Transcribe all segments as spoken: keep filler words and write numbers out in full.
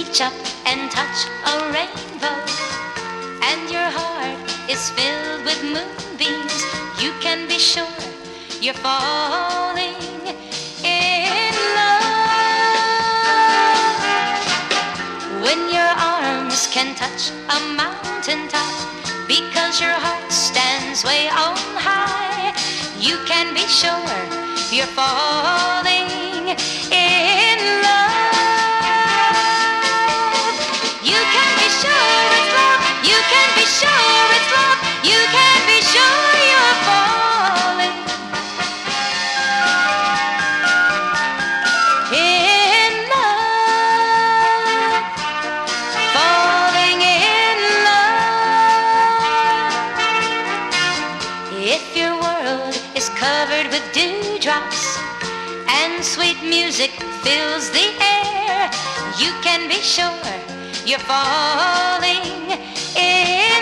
reach up and touch a rainbow, and your heart is filled with moonbeams, you can be sure you're falling in love. When your arms can touch a mountaintop, because your heart stands way on high, you can be sure you're falling in love. You can be sure it's love. You can be sure it's love. You can be sure you're falling in love. Falling in love. If your world is covered with dewdrops and sweet music fills the air, you can be sure you're falling in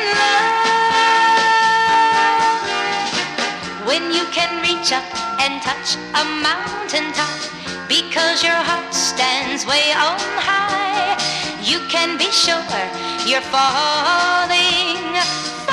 love. When you can reach up and touch a mountaintop, because your heart stands way on high, you can be sure you're falling